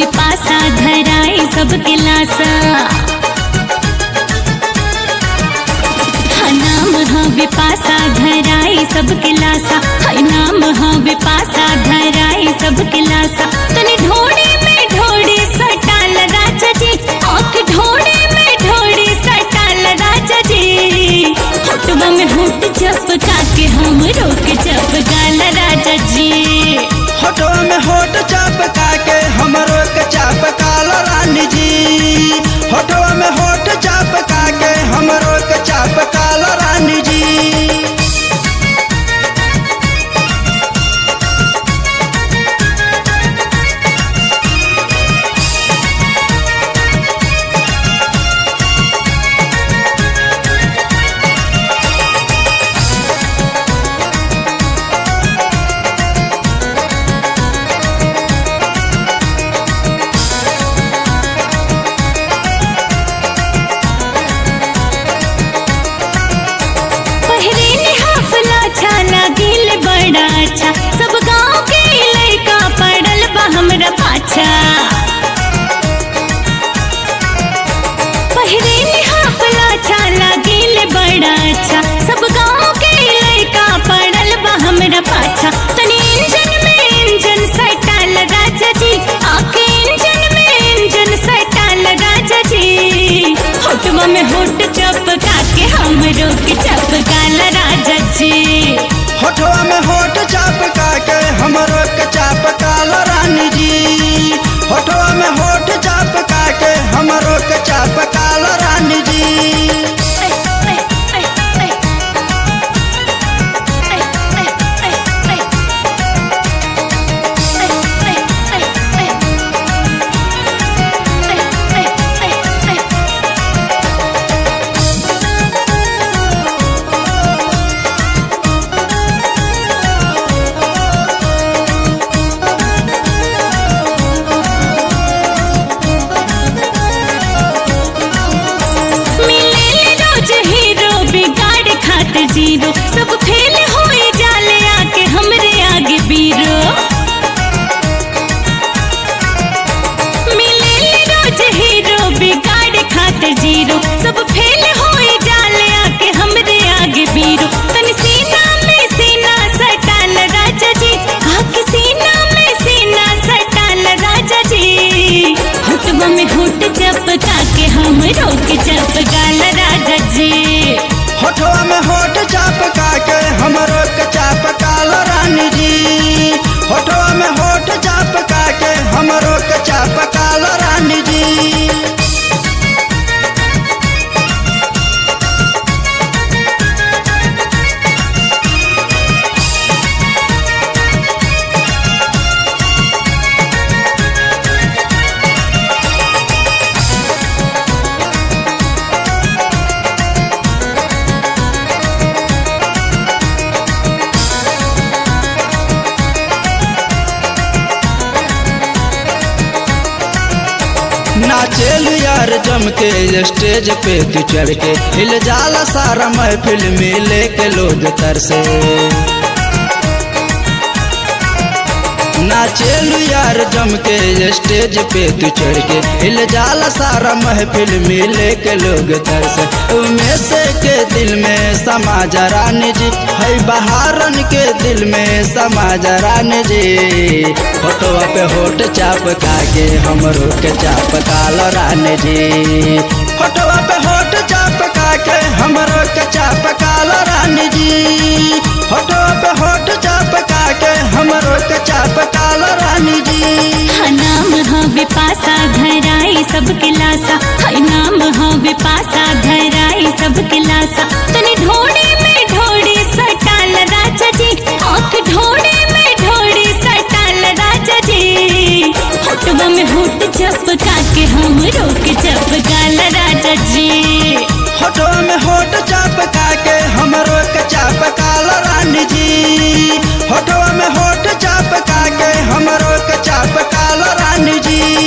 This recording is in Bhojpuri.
विपासा धराए सबके लासा। नाम हाँ विपासा धराए सबके लासा। नाम हाँ विपासा धराए सबके लासा। तने ढोड़े में ढोड़े सटाल राजा जी, आँख ढोड़े में ढोड़े सटाल राजा जी। होटवा में होट चपका के हम रोक चपकाल राजा जी। होटवा में होट चपका के हम रोक चपकाल रानी जी। होटवा में होट चपका के हम रोक चपकाल रानी जी। अच्छा सब गाँव के लड़का पड़ल बा हमरा पाछा। पहिरे हाफला छाला गेल बड़ा अच्छा, सब गाँव के लड़का पड़ल बा हमरा पाछा। तनी इंजन में इंजन सटाल राजा जी, आके इंजन में इंजन सटाल राजा जी। होटवा में होट चपका के हम रोक चपकाल राजा जी। होठवा में होठ चपका के हम रोक चपकाल रानी जी। होठवा में होठ चपका के हम रोक चपकाल रानी जी। जीरो सब फेल होए जाले आके हमरे आगे बीरो। मिले रोज हीरो बिगाड़ खाते जीरो, सब फेल होए जाले आके हमरे आगे बीरो। तन सीना में सीना सटाल राजा जी, आके सीना में सीना सटाल राजा जी। होटवा में होट चपका के हम रोक चपकाल राजा जी। होठवा में होठ चपका के हम रोक चपकाल रानी जी। होठवा में होठ चपका के हम रोक चपकाल रानी जी। नाचेल यार जम के स्टेज पे तू चढ़ के, हिल जाला सारा महफिल में लेके लोग तरसे। नाचेल यार जम के स्टेज पे तू चढ़ के, हिल जाला सारा महफिल में लेके लोग तरसे। उमेश के दिल में समा जा रानी जी, है बहारन के दिल में समा जा रानी जी। होठवा पे होठ चपका के हम रोक चपकाल रानी जी। होठवा पे होठ चपका के हम रोक चपकाल रानी जी। होठवा पे होठ चपका के हम रोक चपकाल रानी जी। नाम हाँ विपासा धराए सबके लासा। नाम हाँ विपासा धराए सबके लासा। तने ढोड़े में ढोड़े सटाल राजा जी, आँख ढोड़े में ढोड़े सटाल राजा जी। होटवा में होट चपका के हम रोक चपकाल राजा जी। होठवा में होठ चपका के हम रोक चपकाल रानी जी। होठवा में होठ चपका के हम रोक चपकाल रानी जी।